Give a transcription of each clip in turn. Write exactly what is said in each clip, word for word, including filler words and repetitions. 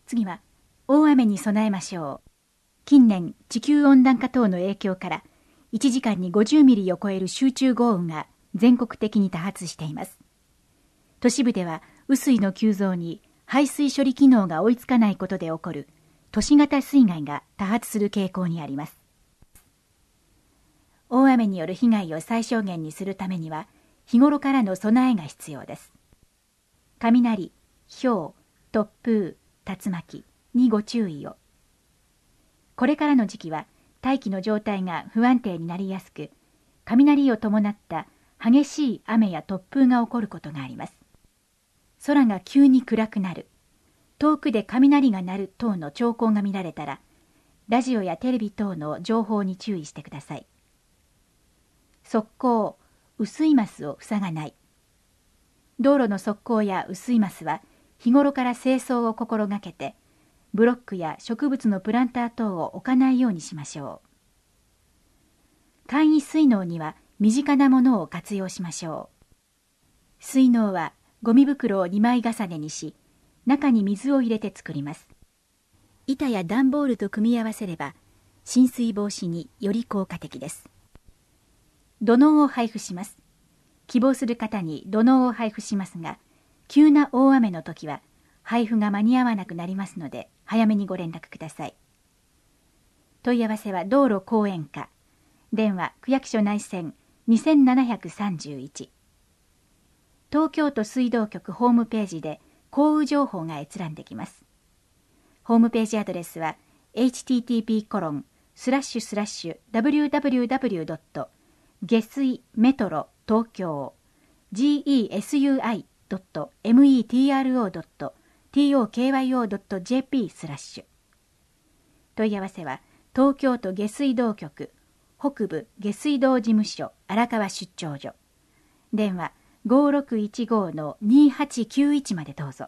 次は大雨に備えましょう。近年地球温暖化等の影響からいちじかんにごじゅうミリを超える集中豪雨が全国的に多発しています。都市部では雨水の急増に排水処理機能が追いつかないことで起こる都市型水害が多発する傾向にあります。大雨による被害を最小限にするためには日頃からの備えが必要です。雷、ひょう、突風、竜巻にご注意を。これからの時期は大気の状態が不安定になりやすく、雷を伴った激しい雨や突風が起こることがあります。空が急に暗くなる、遠くで雷が鳴る等の兆候が見られたら、ラジオやテレビ等の情報に注意してください。側溝、雨水ますを塞がない。道路の側溝や雨水ますは日頃から清掃を心がけて、ブロックや植物のプランター等を置かないようにしましょう。簡易水嚢には身近なものを活用しましょう。水嚢はゴミ袋をにまい重ねにし、中に水を入れて作ります。板や段ボールと組み合わせれば浸水防止により効果的です。土のうを配布します。希望する方に土のうを配布しますが、急な大雨の時は配布が間に合わなくなりますので、早めにご連絡ください。問い合わせは道路公園課、電話区役所内線にせんななひゃくさんじゅういち。東京都水道局ホームページで降雨情報が閲覧できます。ホームページアドレスは エイチティーティーピーコロンスラッシュスラッシュダブリューダブリューダブリュードット下水メトロ東京 ジーイーエスユーアイドットメトロドットトーキョードットジェーピー スラッシュ。問い合わせは東京都下水道局北部下水道事務所荒川出張所、電話ごろくいちごのにはちきゅういちまでどうぞ。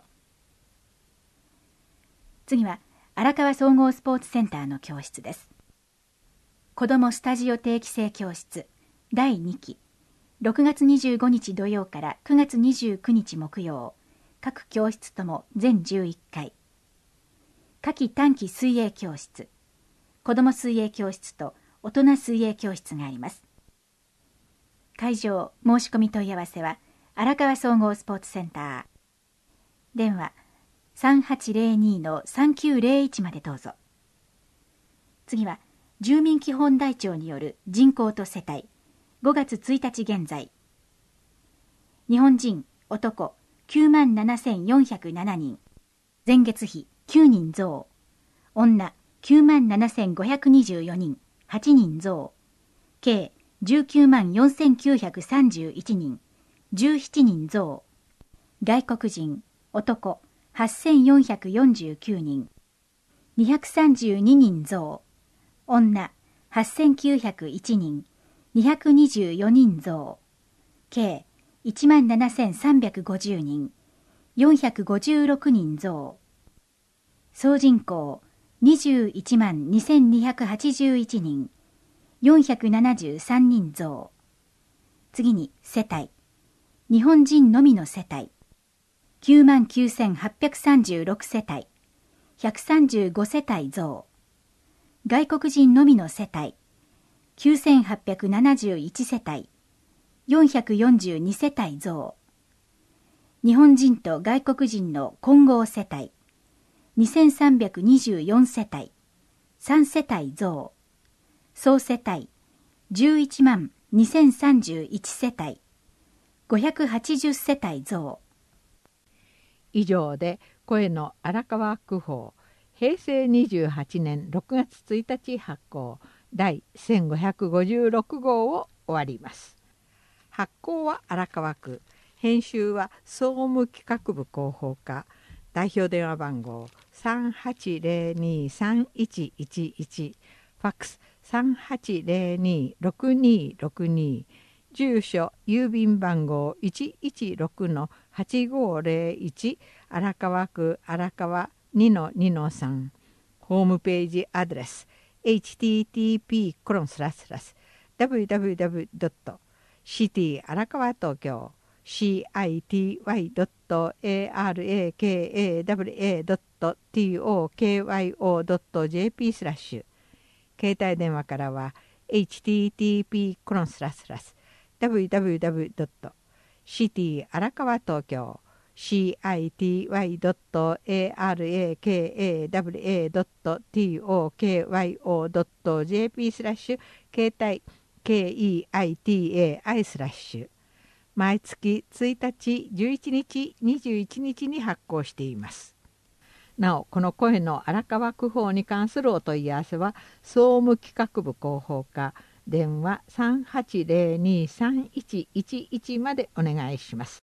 次は荒川総合スポーツセンターの教室です。子どもスタジオ定期制教室だいにき、ろくがつにじゅうごにち土曜からくがつにじゅうくにち木曜、各教室とも全じゅういっかい。夏季短期水泳教室、子ども水泳教室と大人水泳教室があります。会場申し込み問い合わせは荒川総合スポーツセンター、電話さんはちゼロにのさんきゅうゼロいちまでどうぞ。次は住民基本台帳による人口と世帯、ごがつついたち現在。日本人男きゅうまんななせんよんひゃくななにん、前月比きゅうにん増。女きゅうまんななせんごひゃくにじゅうよにん、はちにん増。計じゅうきゅうまんよんせんきゅうひゃくさんじゅういちにん、じゅうななにん増。外国人男はっせんよんひゃくよんじゅうきゅうにん、にひゃくさんじゅうににん増。女はっせんきゅうひゃくいちにん、にひゃくにじゅうよにん増。計いちまんななせんさんびゃくごじゅうにん、よんひゃくごじゅうろくにん増。総人口にじゅういちまんにせんにひゃくはちじゅういちにん、よんひゃくななじゅうさんにん増。次に世帯。日本人のみの世帯きゅうまんきゅうせんはっぴゃくさんじゅうろくせたい、ひゃくさんじゅうごせたい増。外国人のみの世帯きゅうせんはっぴゃくななじゅういちせたい、よんひゃくよんじゅうにせたい増。日本人と外国人の混合世帯にせんさんびゃくにじゅうよんせたい、さんせたい増。総世帯じゅういちまんにせんさんじゅういちせたい、ごひゃくはちじゅうせたい増。 以上で声の荒川区報へいせいにじゅうはちねんろくがつついたち発行だいせんごひゃくごじゅうろくごうを終わります。発行は荒川区、編集は総務企画部広報課、代表電話番号 さんはちゼロにさんいちいちいち、ファックス さんはちゼロにろくにろくに、住所郵便番号 いちいちろくのはちごゼロいち、荒川区荒川 にのにのさん、ホームページアドレス エイチティーティーピーコロンスラスラスダブリューダブリューダブリュードットシティ荒川東京シーアイティーワイドットアールエーケーエーダブリューエードットティーオーケーワイオードットジェーピー スラッシュ携帯電話からは エイチティーティーピーコロンスラスラス ダブリューダブリューダブリュードットシティ荒川東京 シーアイティーワイドットアールエーケーエーダブリューエードットティーオーケーワイオードットジェーピー スラッシュ携帯 ケーイーアイティーエーアイ スラッシュ毎月ついたち、じゅういちにち、にじゅういちにちに発行しています。なお、この声の荒川区報に関するお問い合わせは、総務企画部広報課、電話さんはちゼロにさんいちいちいちまでお願いします。